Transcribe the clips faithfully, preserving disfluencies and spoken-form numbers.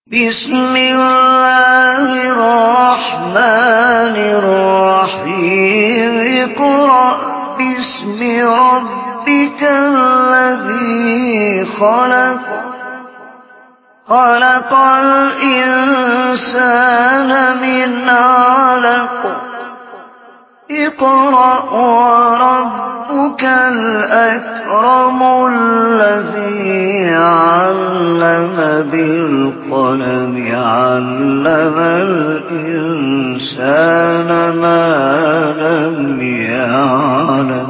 بسم الله الرحمن الرحيم اقرأ باسم ربك الذي خلق خلق الإنسان من علق اقرأ وربك الأكرم الذي علم بالقلم علم الإنسان ما لم يعلم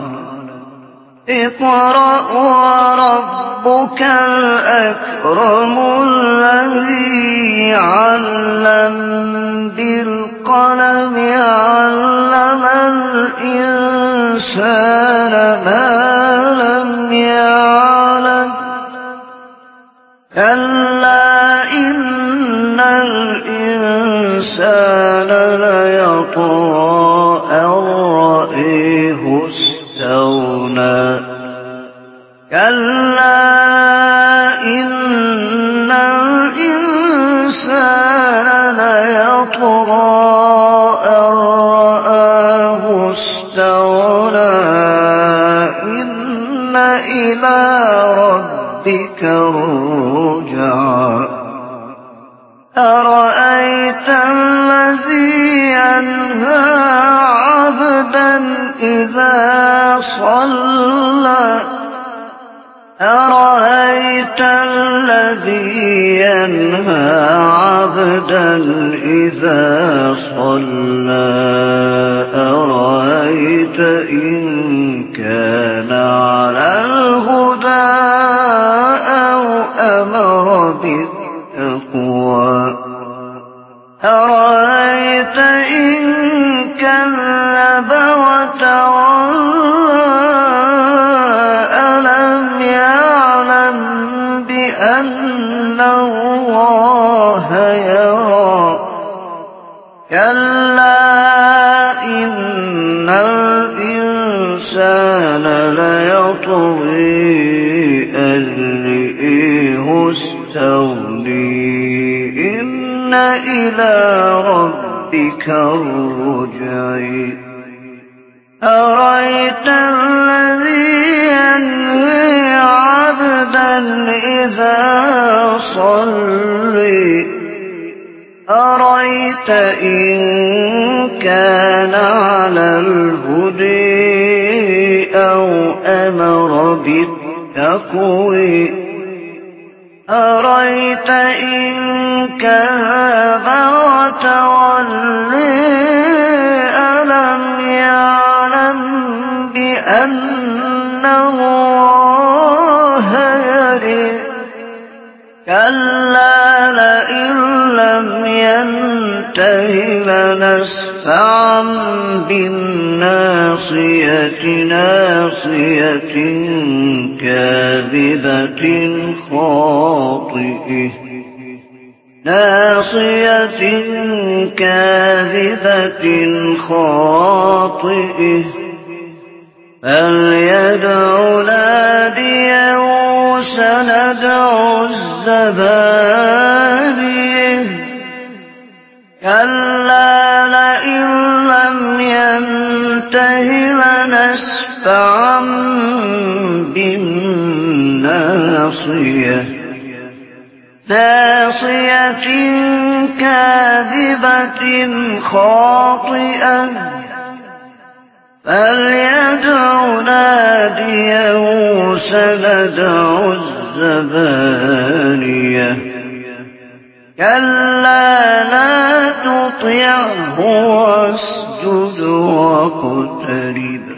اقرأ وربك الأكرم الذي علم بالقلم علم الإنسان ما لم يعلم كلا إن الإنسان ليطغى أن رآه استغنى كلا إن الإنسان ليطغى أن رآه استغنى إن إلى ربك الرجعى أرأيت الذي ينهى عبدا إذا صلى أرأيت الذي ينهى عبدا إذا صلى أرأيت إن كان على الهدى أو أمر بالتقوى أرأيت إن كذب وتولى ألم يعلم بأن الله يرى كلا إن الإنسان ليطغي أن رآه استغنى إن إلى ربك الرجع أرأيت الذي ينهي عبدا إذا صلى أرأيت إن كان على الهدى أو أمر بالتقوى أرأيت إن كذب وتولى ألم يعلم بأن الله يرى كلا لئن لم ينته لنسفعا بالناصية ناصية كاذبة خاطئة ناصية كاذبة خاطئة فليدع ناديه سندع الزبانية كلا لئن لم ينته لنسفعا بالناصية ناصية كاذبة خاطئة فليدع ناديه سندع الزبانية كلا لا تطعه واسجد واقترب